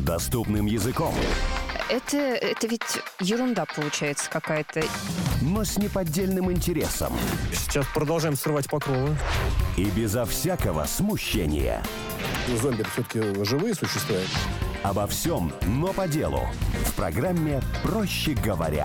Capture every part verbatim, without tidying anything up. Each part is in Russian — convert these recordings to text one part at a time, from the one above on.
доступным языком. Это, это ведь ерунда получается какая-то. Но с неподдельным интересом. Сейчас продолжаем срывать покровы. И безо всякого смущения. Ну, зомби все-таки живые существа. Обо всем, но по делу. В программе «Проще говоря».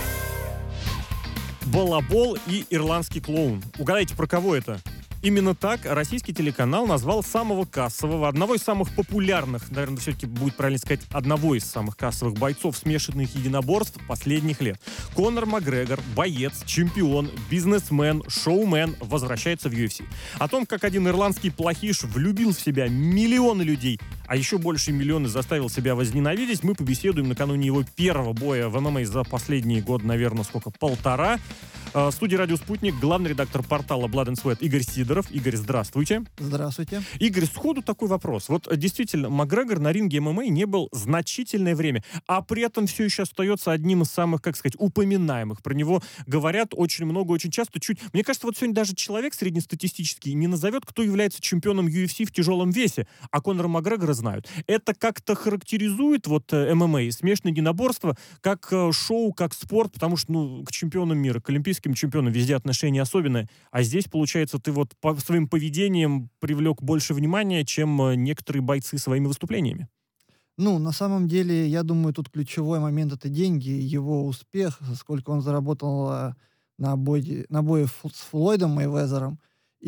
Балабол и ирландский клоун. Угадайте, про кого это? Именно так российский телеканал назвал самого кассового, одного из самых популярных, наверное, все-таки будет правильно сказать, одного из самых кассовых бойцов смешанных единоборств последних лет. Конор Макгрегор, боец, чемпион, бизнесмен, шоумен, возвращается в ю эф си. О том, как один ирландский плохиш влюбил в себя миллионы людей, а еще больше миллионы заставил себя возненавидеть, мы побеседуем накануне его первого боя в эм эм а за последний год, наверное, сколько, полтора. В студии «Радио Спутник» главный редактор портала Blood and Sweat Игорь Сидоров. Игорь, здравствуйте. Здравствуйте. Игорь, сходу такой вопрос. Вот действительно, Макгрегор на ринге эм эм а не был значительное время, а при этом все еще остается одним из самых, как сказать, упоминаемых. Про него говорят очень много, очень часто. Чуть... Мне кажется, вот сегодня даже человек среднестатистический не назовет, кто является чемпионом ю эф си в тяжелом весе, а Конора Макгрегора знают. Это как-то характеризует вот эм эм а, смешанное единоборство, как шоу, как спорт, потому что, ну, к чемпионам мира, к олимпийским чемпионам везде отношение особенное, а здесь, получается, ты вот по своим поведением привлек больше внимания, чем некоторые бойцы своими выступлениями. Ну, на самом деле, я думаю, тут ключевой момент — это деньги, его успех, сколько он заработал э, на бое, на бое с Флойдом Мейвезером.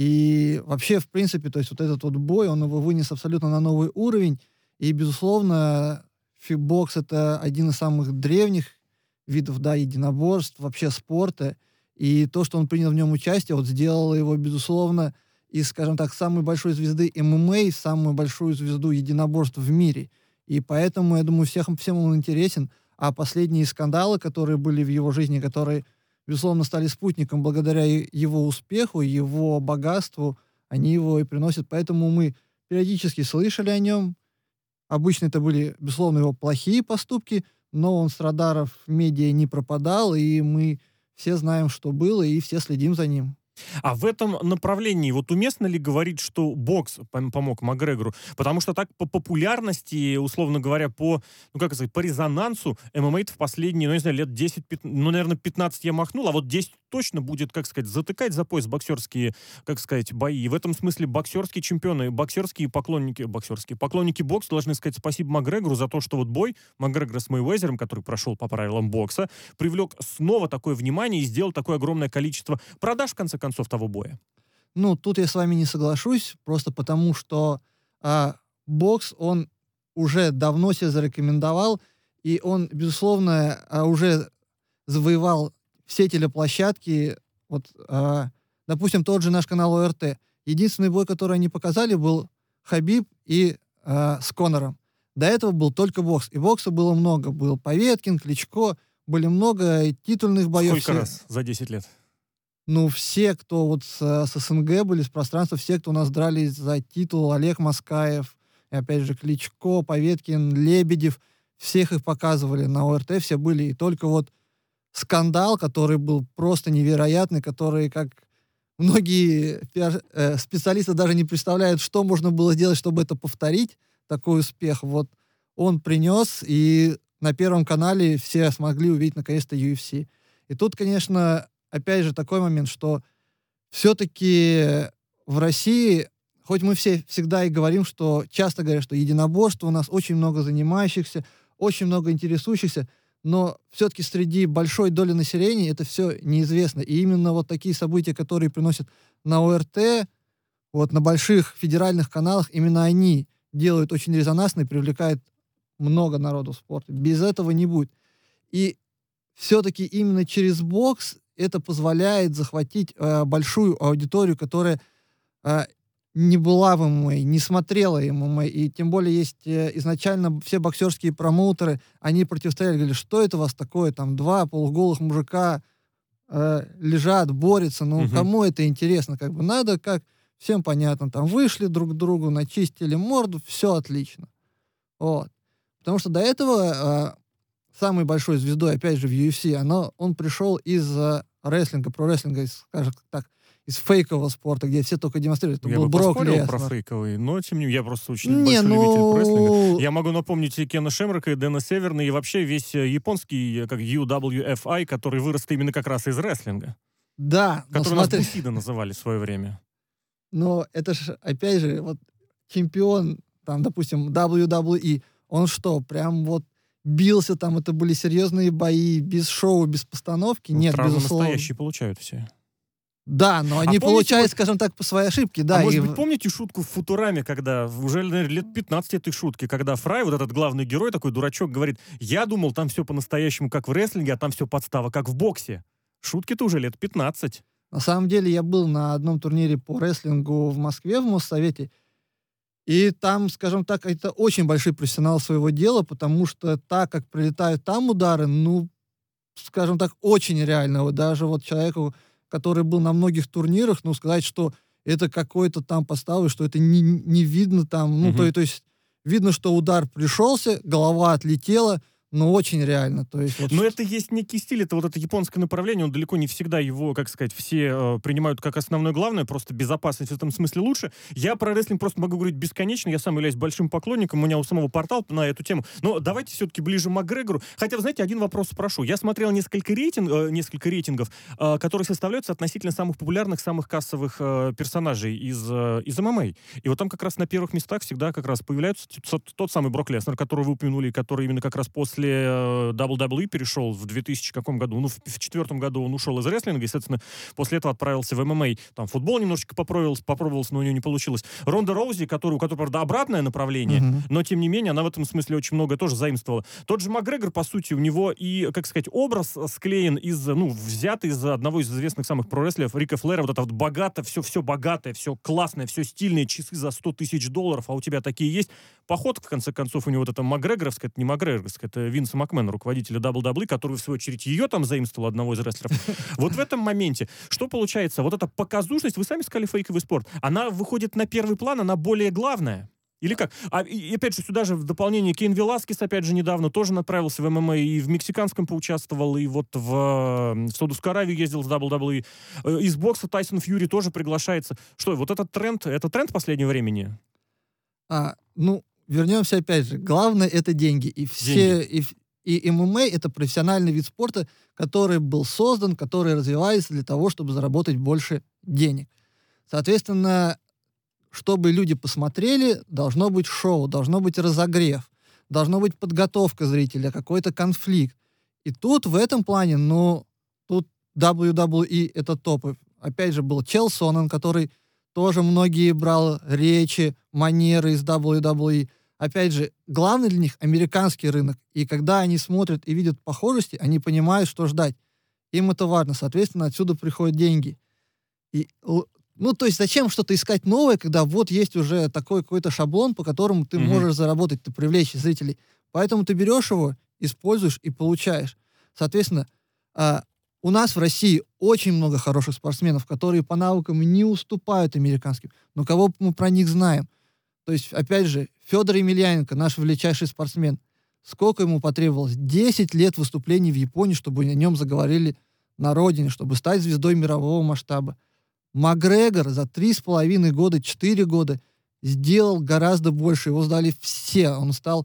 И вообще, в принципе, то есть вот этот вот бой, он его вынес абсолютно на новый уровень. И, безусловно, фибокс — это один из самых древних видов, да, единоборств, вообще спорта. И то, что он принял в нем участие, вот сделало его, безусловно, из, скажем так, самой большой звезды эм эм а, самую большую звезду единоборств в мире. И поэтому, я думаю, всех, всем он интересен. А последние скандалы, которые были в его жизни, которые, безусловно, стали спутником благодаря его успеху, его богатству, они его и приносят. Поэтому мы периодически слышали о нем. Обычно это были, безусловно, его плохие поступки, но он с радаров медиа не пропадал, и мы все знаем, что было, и все следим за ним. А в этом направлении вот уместно ли говорить, что бокс помог Макгрегору? Потому что так по популярности, условно говоря, по, ну как сказать, по резонансу эм эм а в последние, ну не знаю, лет десять, ну, наверное, пятнадцать я махнул, а вот десять точно будет, как сказать, затыкать за пояс боксерские, как сказать, бои. И в этом смысле боксерские чемпионы, боксерские поклонники, боксерские поклонники бокса должны сказать спасибо Макгрегору за то, что вот бой Макгрегора с Мейвезером, который прошел по правилам бокса, привлек снова такое внимание и сделал такое огромное количество продаж, в конце концов, концов того боя. Ну, тут я с вами не соглашусь, просто потому что а, бокс, он уже давно себя зарекомендовал, и он, безусловно, а, уже завоевал все телеплощадки. Вот, а, допустим, тот же наш канал о эр тэ. Единственный бой, который они показали, был Хабиб и а, с Конором. До этого был только бокс. И бокса было много. Был Поветкин, Кличко, были много титульных боев. Сколько все... раз за десять лет? Ну, все, кто вот с, с эс эн гэ были, с пространства, все, кто у нас дрались за титул, Олег Маскаев, и опять же Кличко, Поветкин, Лебедев, всех их показывали на о эр тэ, все были. И только вот скандал, который был просто невероятный, который, как многие пиар, э, специалисты даже не представляют, что можно было сделать, чтобы это повторить, такой успех, вот он принес, и на Первом канале все смогли увидеть наконец-то ю эф си. И тут, конечно, опять же, такой момент, что все-таки в России, хоть мы все всегда и говорим, что часто говорят, что единоборство у нас очень много занимающихся, очень много интересующихся, но все-таки среди большой доли населения это все неизвестно. И именно вот такие события, которые приносят на о эр тэ, вот на больших федеральных каналах, именно они делают очень резонансно и привлекают много народу в спорте. Без этого не будет. И все-таки именно через бокс это позволяет захватить э, большую аудиторию, которая э, не была в эм эм а, не смотрела эм эм а. И тем более есть э, изначально все боксерские промоутеры, они противостояли, говорили, что это у вас такое, там два полуголых мужика э, лежат, борются, ну угу. Кому это интересно, как бы надо, как всем понятно, там вышли друг к другу, начистили морду, все отлично. Вот. Потому что до этого э, самой большой звездой, опять же, в ю эф си, оно, он пришел из э, рестлинга, про рестлинга, скажем так, из фейкового спорта, где все только демонстрируют. Это Я был бы Брок поспорил Леснар. про фейковый, но тем не менее, я просто очень Не, большой ну... любитель рестлинга. Я могу напомнить и Кена Шемрока, и Дэна Северна, и вообще весь э, японский, э, как ю дабл ю эф ай, который вырос именно как раз из рестлинга. Да, но Который нас смотри, Бусида называли в свое время. но это же, опять же, вот чемпион, там, допустим, дабл ю дабл ю и, он что, прям вот бился там, это были серьезные бои, без шоу, без постановки? Ну, Нет, травмы безусловно. настоящие получают все. Да, но они помните получают, вот- скажем так, по своей ошибке, да. а может и быть, в- помните шутку в Футураме, когда уже, наверное, лет пятнадцать этой шутки, когда Фрай, вот этот главный герой, такой дурачок, говорит, я думал, там все по-настоящему, как в рестлинге, а там все подстава, как в боксе. Шутки-то уже лет пятнадцать. На самом деле я был на одном турнире по рестлингу в Москве, в Моссовете, и там, скажем так, это очень большой профессионал своего дела, потому что так, как прилетают там удары, ну, скажем так, очень реально. Вот даже вот человеку, который был на многих турнирах, ну, сказать, что это какой-то там подставы, что это не, не видно там, ну, Мгм. то, то есть видно, что удар пришелся, голова отлетела, но очень реально. То есть, вот Но ш- это есть некий стиль, это вот это японское направление, он далеко не всегда его, как сказать, все э, принимают как основное главное, просто безопасность в этом смысле лучше. Я про рестлинг просто могу говорить бесконечно, я сам являюсь большим поклонником, у меня у самого портал на эту тему. Но давайте все-таки ближе к Макгрегору. Хотя, вы знаете, один вопрос спрошу. Я смотрел несколько, рейтинг, э, несколько рейтингов, э, которые составляются относительно самых популярных, самых кассовых э, персонажей из, э, из эм эм а. И вот там как раз на первых местах всегда как раз появляются тот, тот самый Брок Леснер, которого вы упомянули, который именно как раз после э, дабл ю дабл ю и перешел в двухтысячном каком году. Ну, в, в четвертом году он ушел из рестлинга, и, соответственно, после этого отправился в эм эм а. Там футбол немножечко попробовался, попробовался, но у нее не получилось. Ронда Роузи, который, у которой, правда, обратное направление, Мгм. но, тем не менее, она в этом смысле очень многое тоже заимствовала. Тот же Макгрегор, по сути, у него и, как сказать, образ склеен из, ну, взят из одного из известных самых прорестлеров Рика Флэра, вот это вот богато, все, все богатое, все классное, все стильное, часы за сто тысяч долларов, а у тебя такие есть. Походка, в конце концов, у него вот это Макгрегоровская, это не Макгрегоровская, это Винса Макмена, руководителя дабл ю дабл ю и, который, в свою очередь, ее там заимствовал, одного из рестлеров. Вот в этом моменте, что получается? Вот эта показушность, вы сами сказали, фейковый спорт, она выходит на первый план, она более главная. Или как? А, и, и опять же, сюда же в дополнение Кейн Веласкес, опять же, недавно тоже направился в эм эм а, и в мексиканском поучаствовал, и вот в, в Саудовскую Аравию ездил с дабл ю дабл ю и. Э, Из бокса Тайсон Фьюри тоже приглашается. Что, вот этот тренд, это тренд последнего времени? А, ну, вернемся опять же. Главное — это деньги. И все, и, в- и эм эм а — это профессиональный вид спорта, который был создан, который развивается для того, чтобы заработать больше денег. Соответственно, чтобы люди посмотрели, должно быть шоу, должно быть разогрев, должна быть подготовка зрителя, какой-то конфликт. И тут в этом плане, ну, тут дабл ю дабл ю и — это топы. Опять же, был Чел Соннен, который тоже многие брал речи, манеры из дабл ю дабл ю и. Опять же, главный для них — американский рынок. И когда они смотрят и видят похожести, они понимают, что ждать. Им это важно. Соответственно, отсюда приходят деньги. И, л- ну, то есть зачем что-то искать новое, когда вот есть уже такой какой-то шаблон, по которому ты Мгм. можешь заработать, ты привлечь зрителей. Поэтому ты берешь его, используешь и получаешь. Соответственно, а, у нас в России очень много хороших спортсменов, которые по навыкам не уступают американским. Но кого мы про них знаем? То есть, опять же, Федор Емельяненко, наш величайший спортсмен, сколько ему потребовалось? десять лет выступлений в Японии, чтобы о нем заговорили на родине, чтобы стать звездой мирового масштаба. Макгрегор за три с половиной года, четыре года сделал гораздо больше. Его сдали все. Он стал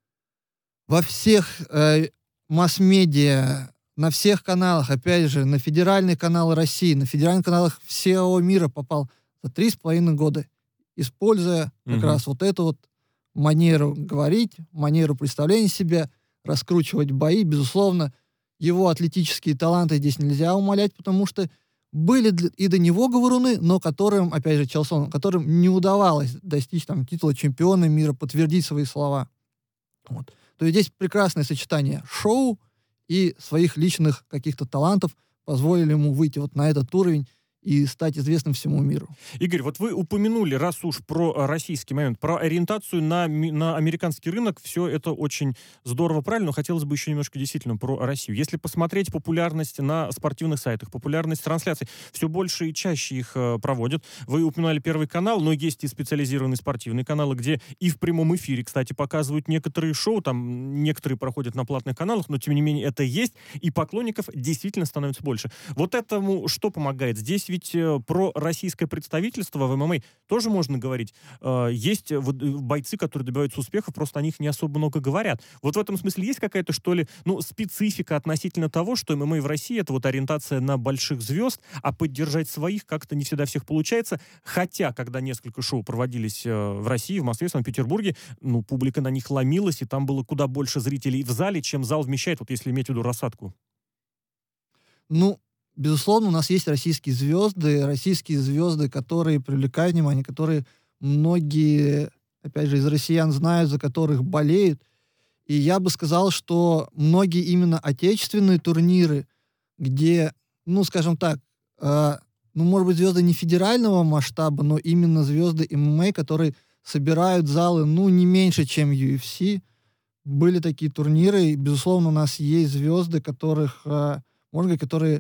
во всех э, масс-медиа, на всех каналах, опять же, на федеральные каналы России, на федеральных каналах всего мира попал за три с половиной года, используя как Мгм. раз вот эту вот манеру говорить, манеру представления себя, раскручивать бои. Безусловно, его атлетические таланты здесь нельзя умалять, потому что были для- и до него говоруны, но которым, опять же, Челсон, которым не удавалось достичь там титула чемпиона мира, подтвердить свои слова. Вот. То есть здесь прекрасное сочетание шоу и своих личных каких-то талантов позволили ему выйти вот на этот уровень и стать известным всему миру. Игорь, вот вы упомянули, раз уж про э, российский момент, про ориентацию на, ми- на американский рынок, все это очень здорово, правильно, но хотелось бы еще немножко действительно про Россию. Если посмотреть популярность на спортивных сайтах, популярность трансляций, все больше и чаще их э, проводят. Вы упоминали Первый канал, но есть и специализированные спортивные каналы, где и в прямом эфире, кстати, показывают некоторые шоу, там некоторые проходят на платных каналах, но тем не менее это есть, и поклонников действительно становится больше. Вот этому что помогает? Здесь здесь ведь э, про российское представительство в ММА тоже можно говорить. Э, есть э, вот, э, бойцы, которые добиваются успехов, просто о них не особо много говорят. Вот в этом смысле есть какая-то, что ли, ну, специфика относительно того, что ММА в России — это вот ориентация на больших звезд, а поддержать своих как-то не всегда всех получается. Хотя, когда несколько шоу проводились э, в России, в Москве, в Санкт-Петербурге, ну, публика на них ломилась, и там было куда больше зрителей в зале, чем зал вмещает, вот если иметь в виду рассадку. Ну, безусловно, у нас есть российские звезды, российские звезды, которые привлекают внимание, которые многие, опять же, из россиян знают, за которых болеют. И я бы сказал, что многие именно отечественные турниры, где, ну, скажем так, э, ну, может быть, звезды не федерального масштаба, но именно звезды ММА, которые собирают залы, ну, не меньше, чем ю эф си. Были такие турниры, и, безусловно, у нас есть звезды, которых, э, можно говорить, которые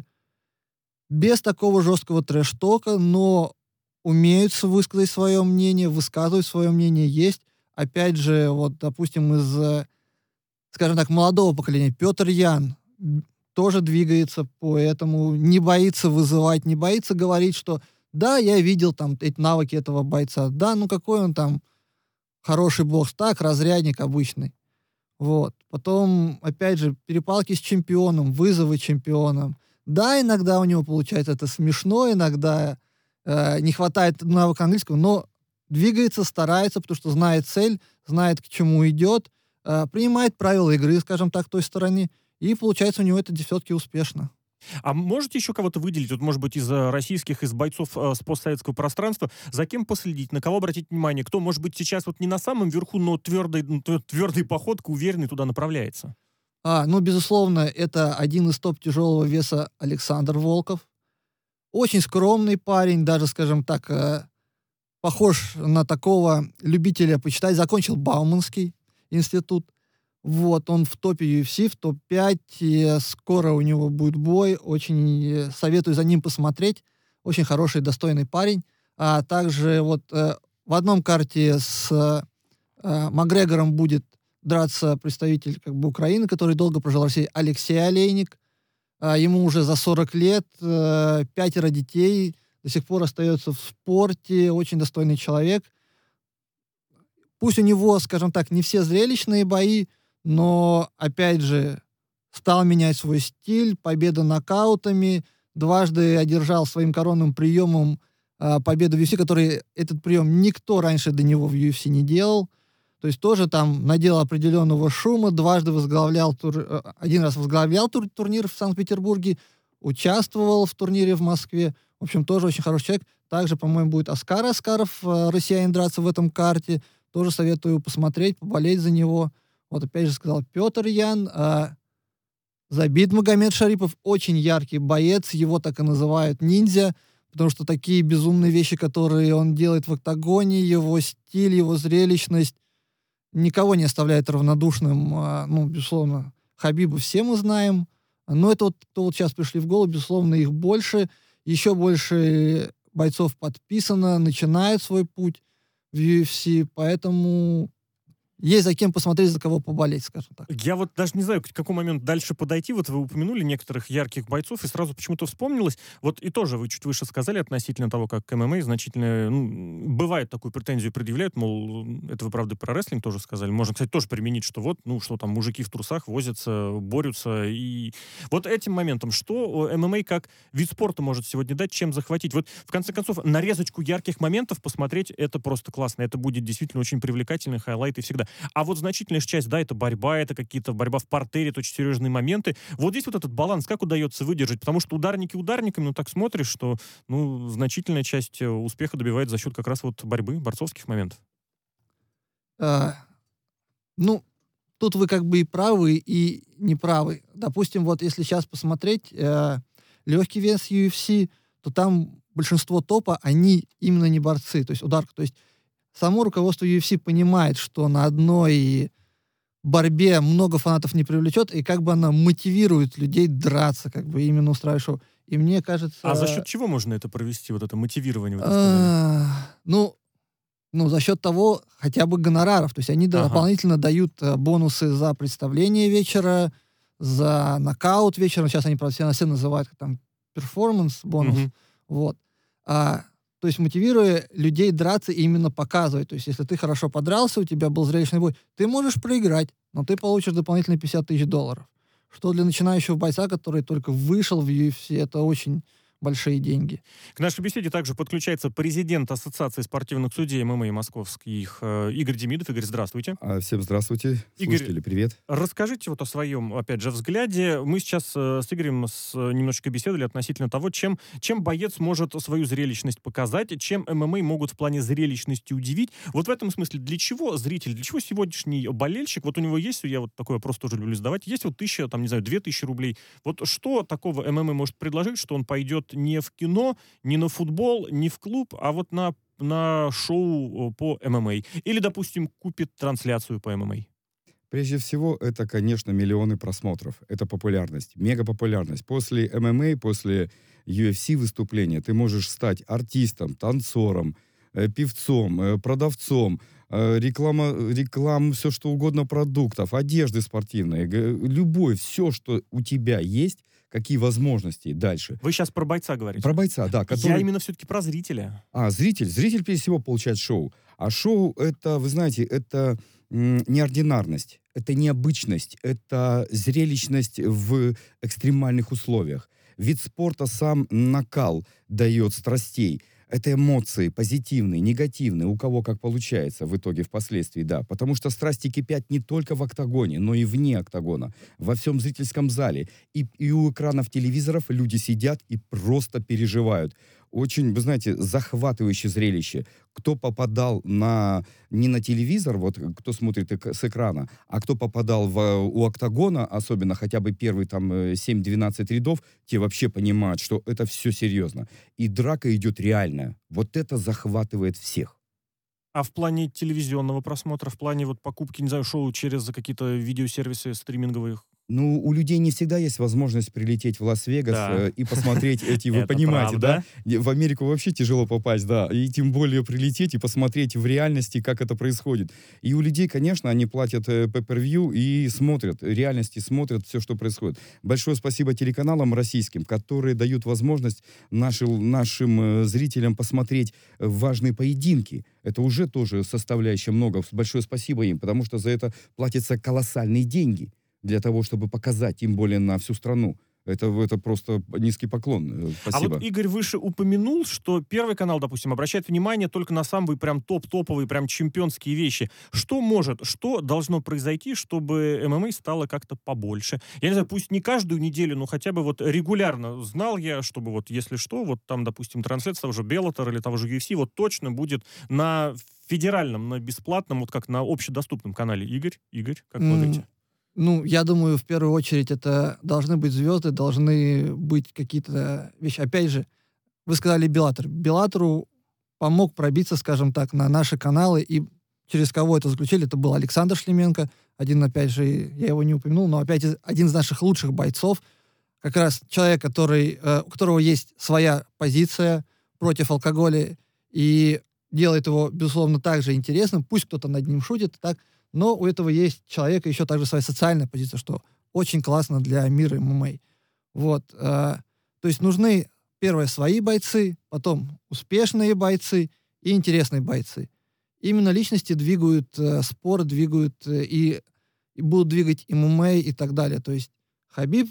без такого жесткого трэш-тока, но умеют высказать свое мнение, высказывать свое мнение. Есть, опять же, вот, допустим, из, скажем так, молодого поколения, Петр Ян тоже двигается по этому, не боится вызывать, не боится говорить, что да, я видел там эти навыки этого бойца, да, ну какой он там хороший бокс, так, разрядник обычный. Вот. Потом, опять же, перепалки с чемпионом, вызовы чемпионом. Да, иногда у него получается это смешно, иногда э, не хватает навыка английского, но двигается, старается, потому что знает цель, знает, к чему идет, э, принимает правила игры, скажем так, той стороне, и получается у него это все-таки успешно. А можете еще кого-то выделить, вот, может быть, из российских, из бойцов э, с постсоветского пространства, за кем последить, на кого обратить внимание, кто, может быть, сейчас вот не на самом верху, но твердой, ну, твердой походкой, уверенный туда направляется? А, ну, безусловно, это один из топ тяжелого веса Александр Волков. Очень скромный парень, даже, скажем так, э, похож на такого любителя почитать. Закончил Бауманский институт. Вот, он в топе ю эф си, в топ пять, и скоро у него будет бой, очень советую за ним посмотреть, очень хороший, достойный парень. А также вот э, в одном карте с э, Макгрегором будет драться представитель как бы Украины, который долго прожил в России, Алексей Олейник. А, ему уже за сорок лет, э, пятеро детей, до сих пор остается в спорте, очень достойный человек. Пусть у него, скажем так, не все зрелищные бои, но, опять же, стал менять свой стиль, победа нокаутами, дважды одержал своим коронным приемом э, победу в ю эф си, который этот прием никто раньше до него в ю эф си не делал. То есть тоже там наделал определенного шума, дважды возглавлял, тур... один раз возглавлял тур... турнир в Санкт-Петербурге, участвовал в турнире в Москве. В общем, тоже очень хороший человек. Также, по-моему, будет Оскар Аскаров, э, россиянин, драться в этом карте. Тоже советую посмотреть, поболеть за него. Вот опять же сказал Петр Ян. А Забит Магомед Шарипов очень яркий боец, его так и называют ниндзя, потому что такие безумные вещи, которые он делает в октагоне, его стиль, его зрелищность, никого не оставляет равнодушным. А, ну, безусловно, Хабиба все мы знаем. Но это вот, кто вот сейчас пришли в голову, безусловно, их больше. Еще больше бойцов подписано, начинают свой путь в ю эф си, поэтому есть за кем посмотреть, за кого поболеть, скажем так. Я вот даже не знаю, к какому моменту дальше подойти. Вот вы упомянули некоторых ярких бойцов, и сразу почему-то вспомнилось. Вот и тоже вы чуть выше сказали относительно того, как к ММА значительно... Ну, бывает, такую претензию предъявляют, мол, это вы, правда, про рестлинг тоже сказали. Можно, кстати, тоже применить, что вот, ну, что там мужики в трусах возятся, борются. И вот этим моментом, что ММА как вид спорта может сегодня дать, чем захватить? Вот, в конце концов, нарезочку ярких моментов посмотреть, это просто классно. Это будет действительно очень привлекательный хайлайт и всегда. А вот значительная часть, да, это борьба, это какие-то борьба в партере, это очень серьезные моменты. Вот здесь вот этот баланс, как удается выдержать? Потому что ударники ударниками, ну, так смотришь, что, ну, значительная часть успеха добивается за счет как раз вот борьбы, борцовских моментов. А, ну, тут вы как бы и правы, и не правы. Допустим, вот если сейчас посмотреть э, легкий вес ю эф си, то там большинство топа, они именно не борцы, то есть ударка. То есть само руководство ю эф си понимает, что на одной борьбе много фанатов не привлечет, и как бы она мотивирует людей драться, как бы именно устраивать шоу. И мне кажется... А за счет чего можно это провести, вот это мотивирование? Ну, ну, за счет того, хотя бы гонораров. То есть они ага. дополнительно дают бонусы за представление вечера, за нокаут вечера. Сейчас они, правда, все называют как там перформанс, бонус. Угу. Вот. А, то есть мотивируя людей драться и именно показывать. То есть если ты хорошо подрался, у тебя был зрелищный бой, ты можешь проиграть, но ты получишь дополнительные пятьдесят тысяч долларов. Что для начинающего бойца, который только вышел в ю эф си, это очень большие деньги. К нашей беседе также подключается президент Ассоциации спортивных судей ММА московских э, Игорь Демидов. Игорь, здравствуйте. А, всем здравствуйте. Игорь, слушатели, привет. Расскажите вот о своем, опять же, взгляде. Мы сейчас э, с Игорем с, немножечко беседовали относительно того, чем, чем боец может свою зрелищность показать, чем ММА могут в плане зрелищности удивить. Вот в этом смысле, для чего зритель, для чего сегодняшний болельщик, вот у него есть, я вот такой вопрос тоже люблю задавать, есть вот тысяча, там, не знаю, две тысячи рублей. Вот что такого ММА может предложить, что он пойдет не в кино, не на футбол, не в клуб, а вот на, на шоу по ММА? Или, допустим, купит трансляцию по ММА? Прежде всего, это, конечно, миллионы просмотров. Это популярность, мегапопулярность. После ММА, после ю эф си выступления ты можешь стать артистом, танцором, э, певцом, э, продавцом, э, реклама, реклам, все что угодно продуктов, одежды спортивной, г- любой, все, что у тебя есть, какие возможности дальше. Вы сейчас про бойца говорите? Про бойца, да. Который... Я именно все-таки про зрителя. А, зритель. Зритель, прежде всего, получает шоу. А шоу, это, вы знаете, это м, неординарность, это необычность, это зрелищность в экстремальных условиях. Вид спорта сам накал дает страстей. Это эмоции позитивные, негативные, у кого как получается в итоге впоследствии, да. Потому что страсти кипят не только в октагоне, но и вне октагона, во всем зрительском зале. И, и у экранов телевизоров люди сидят и просто переживают. Очень, вы знаете, захватывающее зрелище. Кто попадал на, не на телевизор, вот кто смотрит эк- с экрана, а кто попадал в, у октагона, особенно хотя бы первые там семь-двенадцать рядов, те вообще понимают, что это все серьезно. И драка идет реальная. Вот это захватывает всех. А в плане телевизионного просмотра, в плане вот покупки, не знаю, шоу через какие-то видеосервисы стриминговые? Ну, у людей не всегда есть возможность прилететь в Лас-Вегас Да. э, и посмотреть эти, вы Это понимаете, правда. да? В Америку вообще тяжело попасть, да. И тем более прилететь и посмотреть в реальности, как это происходит. И у людей, конечно, они платят э, pay-per-view и смотрят, в реальности смотрят все, что происходит. Большое спасибо телеканалам российским, которые дают возможность нашим, нашим э, зрителям посмотреть э, важные поединки. Это уже тоже составляющая много. Большое спасибо им, потому что за это платятся колоссальные деньги для того, чтобы показать, тем более на всю страну. Это, это просто низкий поклон. Спасибо. А вот Игорь выше упомянул, что Первый канал, допустим, обращает внимание только на самые прям топ-топовые, прям чемпионские вещи. Что может, что должно произойти, чтобы ММА стало как-то побольше? Я не знаю, пусть не каждую неделю, но хотя бы вот регулярно знал я, чтобы вот если что, вот там, допустим, трансляция того же Беллатор или того же ю эф си вот точно будет на федеральном, на бесплатном, вот как на общедоступном канале. Игорь, Игорь, как вы М, говорите? Ну, я думаю, в первую очередь это должны быть звезды, должны быть какие-то вещи. Опять же, вы сказали Беллатор. Беллатору помог пробиться, скажем так, на наши каналы, и через кого это заключили, это был Александр Шлеменко, один, опять же, я его не упомянул, но опять из- один из наших лучших бойцов, как раз человек, который, э, у которого есть своя позиция против алкоголя, и делает его, безусловно, также интересным, пусть кто-то над ним шутит, так, но у этого есть человека еще также своя социальная позиция, что очень классно для мира ММА. Вот. э, то есть нужны, первое, свои бойцы, потом успешные бойцы и интересные бойцы. Именно личности двигают э, спорт, двигают э, и, и будут двигать ММА и так далее. То есть Хабиб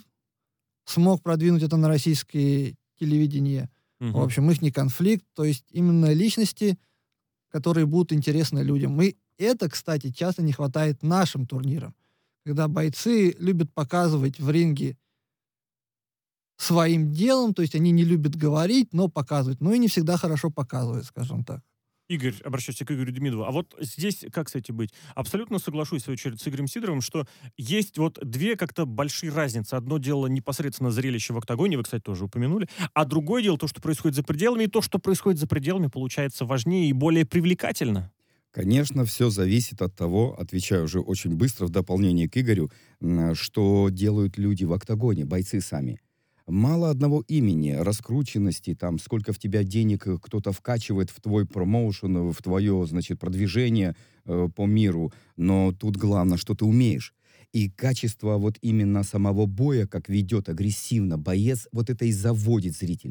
смог продвинуть это на российское телевидение. Мгм. В общем, их не конфликт. То есть именно личности, которые будут интересны людям. И это, кстати, часто не хватает нашим турнирам, когда бойцы любят показывать в ринге своим делом, то есть они не любят говорить, но показывают. Ну и не всегда хорошо показывают, скажем так. Игорь, обращаюсь к Игорю Демидову. А вот здесь как, кстати, быть? Абсолютно соглашусь, в свою очередь, с Игорем Сидоровым, что есть вот две как-то большие разницы. Одно дело непосредственно зрелище в октагоне, вы, кстати, тоже упомянули, а другое дело то, что происходит за пределами, и то, что происходит за пределами, получается важнее и более привлекательно. Конечно, все зависит от того, отвечаю уже очень быстро в дополнение к Игорю, м, что делают люди в октагоне, бойцы сами. Мало одного имени, раскрученности, там, сколько в тебя денег э, кто-то вкачивает в твой промоушен, э, в твое, значит, продвижение э, по миру, но тут главное, что ты умеешь. И качество вот именно самого боя, как ведет агрессивно боец, вот это и заводит зрителей.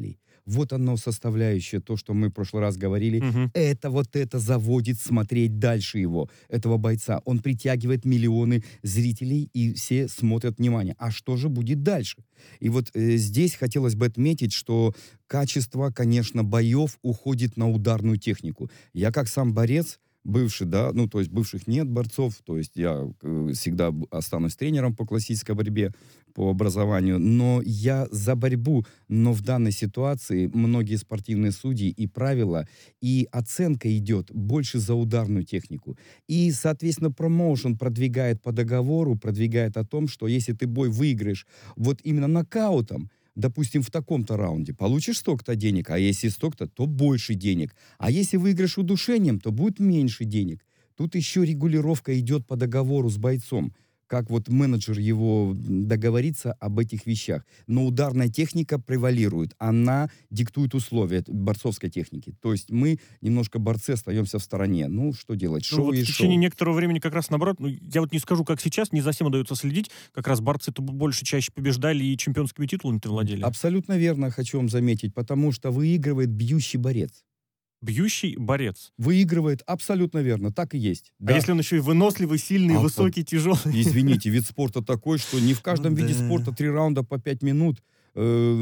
Вот оно составляющее, то, что мы в прошлый раз говорили. Мгм. Это вот это заводит смотреть дальше его, этого бойца. Он притягивает миллионы зрителей, и все смотрят внимание. А что же будет дальше? И вот э, здесь хотелось бы отметить, что качество, конечно, боев уходит на ударную технику. Я как сам борец, бывший, да, ну, то есть бывших нет борцов, то есть я э, всегда б- останусь тренером по классической борьбе, по образованию, но я за борьбу, но в данной ситуации многие спортивные судьи и правила, и оценка идет больше за ударную технику. И, соответственно, промоушен продвигает по договору, продвигает о том, что если ты бой выиграешь вот именно нокаутом, допустим, в таком-то раунде, получишь столько-то денег, а если столько-то, то больше денег. А если выиграешь удушением, то будет меньше денег. Тут еще регулировка идет по договору с бойцом, как вот менеджер его м, договорится об этих вещах. Но ударная техника превалирует, она диктует условия т- борцовской техники. То есть мы немножко борцы остаемся в стороне. Ну, что делать? Ну, Шоу вот в есть течение шоу. некоторого времени как раз наоборот, ну, я вот не скажу, как сейчас, не за всем удается следить, как раз борцы-то б- больше, чаще побеждали и чемпионскими титулами-то владели. Абсолютно верно, хочу вам заметить, потому что выигрывает бьющий борец. Бьющий борец. Выигрывает, абсолютно верно, так и есть. А Да. если он еще и выносливый, сильный, А, высокий, тяжелый? Извините, вид спорта такой, что не в каждом Ну виде да. спорта три раунда по пять минут э,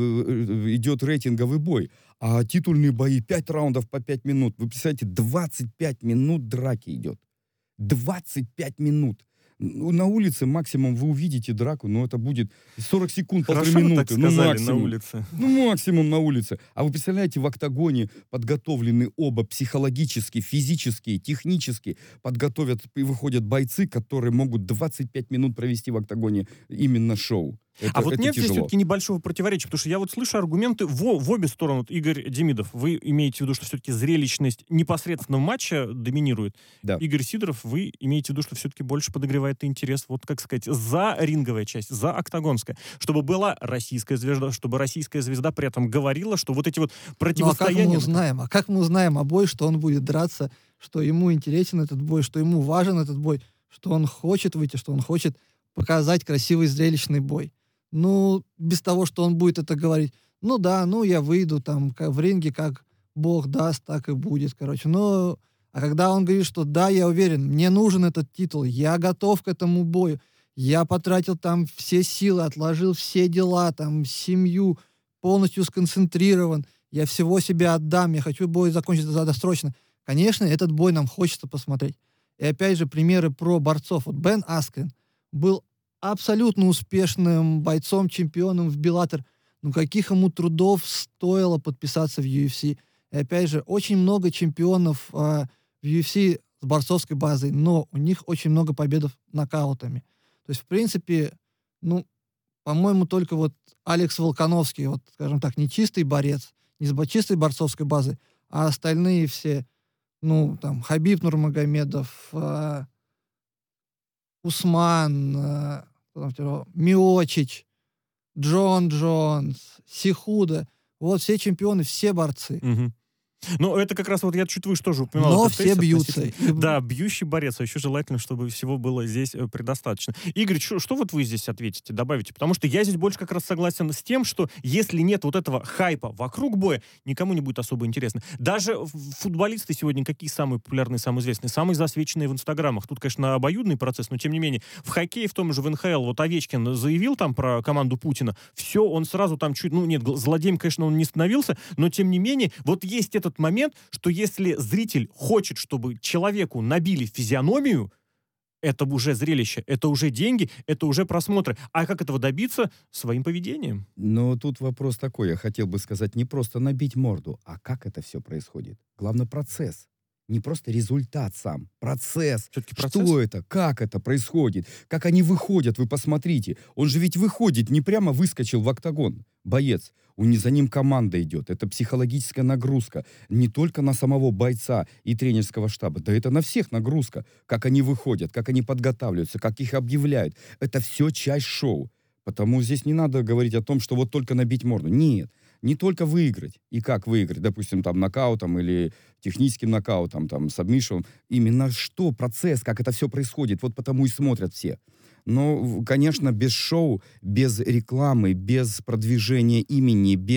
э, идет рейтинговый бой. А титульные бои пять раундов по пять минут. Вы представляете, двадцать пять минут драки идет. двадцать пять минут. Ну, на улице максимум вы увидите драку, но это будет сорок секунд, полторы Хорошо вы минуты. так Ну, сказали на максимум. улице. Ну, максимум на улице. А вы представляете, в октагоне подготовлены оба психологически, физически, технически подготовят и выходят бойцы, которые могут двадцать пять минут провести в октагоне именно шоу. Это, А вот это нет здесь тяжело. все-таки небольшого противоречия, потому что я вот слышу аргументы в, в обе стороны. Вот Игорь Демидов, вы имеете в виду, что все-таки зрелищность непосредственно матча доминирует. Да. Игорь Сидоров, вы имеете в виду, что все-таки больше подогревает интерес, вот как сказать, за ринговая часть, за октагонская, чтобы была российская звезда, чтобы российская звезда при этом говорила, что вот эти вот Ну а как противостояния... мы узнаем? А как мы узнаем о бой, что он будет драться, что ему интересен этот бой, что ему важен этот бой, что он хочет выйти, что он хочет показать красивый зрелищный бой? Ну, без того, что он будет это говорить. Ну да, ну я выйду там ка- в ринге, как Бог даст, так и будет, короче. Но, а когда он говорит, что да, я уверен, мне нужен этот титул, я готов к этому бою, я потратил там все силы, отложил все дела, там, семью, полностью сконцентрирован, я всего себя отдам, я хочу бой закончить за- досрочно. Конечно, этот бой нам хочется посмотреть. И опять же, примеры про борцов. Вот Бен Аскрен был абсолютно успешным бойцом, чемпионом в Беллатор. Ну, каких ему трудов стоило подписаться в ю эф си. И опять же, очень много чемпионов а, в ю эф си с борцовской базой, но у них очень много победов нокаутами. То есть, в принципе, ну, по-моему, только вот Алекс Волконовский, вот, скажем так, не чистый борец, не с бо- чистой борцовской базой, а остальные все, ну, там, Хабиб Нурмагомедов, а, Усман, а, кто там второй? Миочич, Джон Джонс, Сихуда. Вот все чемпионы, все борцы. Мгм. Ну, это как раз вот я чуть выше тоже упоминал. Но этот все тезис бьются. относительно- И- Да, бьющий борец. А еще желательно, чтобы всего было здесь э, предостаточно. Игорь, что, что вот вы здесь ответите, добавите? Потому что я здесь больше как раз согласен с тем, что если нет вот этого хайпа вокруг боя, никому не будет особо интересно. Даже ф- футболисты сегодня какие самые популярные, самые известные? Самые засвеченные в инстаграмах. Тут, конечно, обоюдный процесс, но тем не менее. В хоккее, в том же в эн ха эл, вот Овечкин заявил там про команду Путина, все, он сразу там чуть, ну нет, гл- злодеем, конечно, он не становился, но тем не менее, вот есть этот момент, что если зритель хочет, чтобы человеку набили физиономию, это уже зрелище, это уже деньги, это уже просмотры. А как этого добиться? Своим поведением. Но тут вопрос такой, я хотел бы сказать, не просто набить морду, а как это все происходит? Главный процесс. Не просто результат сам, процесс. Все-таки процесс. Что это? Как это происходит? Как они выходят? Вы посмотрите. Он же ведь выходит, не прямо выскочил в октагон. Боец. У не за ним команда идет. Это психологическая нагрузка. Не только на самого бойца и тренерского штаба. Да это на всех нагрузка. Как они выходят, как они подготавливаются, как их объявляют. Это все часть шоу. Потому здесь не надо говорить о том, что вот только набить морду. Нет. Не только выиграть. И как выиграть, допустим, там нокаутом или техническим нокаутом, там, сабмишем. Именно что, процесс, как это все происходит. Вот потому и смотрят все. Но, конечно, без шоу, без рекламы, без продвижения имени, без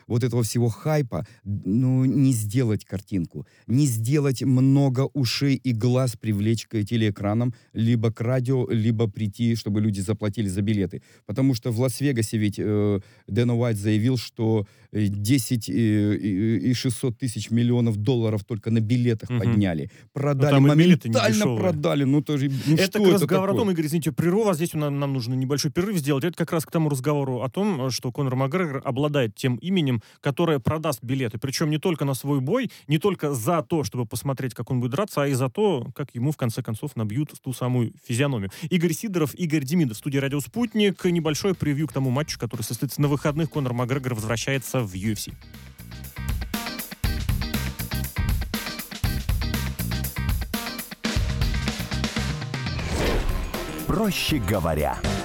вот этого всего хайпа, ну, не сделать картинку, не сделать много ушей и глаз привлечь к телеэкранам, либо к радио, либо прийти, чтобы люди заплатили за билеты. Потому что в Лас-Вегасе ведь э, Дэна Уайт заявил, что десять э, и шестьсот тысяч миллионов долларов только на билетах Мгм. подняли. Продали, там и билеты не моментально дешевые. продали. Ну, тоже, ну, это что к это разговору о такое? том, Игорь, извините, прерву, а здесь нам, нам нужно небольшой перерыв сделать. Это как раз к тому разговору о том, что Конор Макгрегор обладает тем именем, которое продаст билеты. Причем не только на свой бой, не только за то, чтобы посмотреть, как он будет драться, а и за то, как ему, в конце концов, набьют ту самую физиономию. Игорь Сидоров, Игорь Демидов, студия «Радио Спутник». Небольшой превью к тому матчу, который состоится на выходных. Конор Макгрегор возвращается в ю эф си. Проще говоря.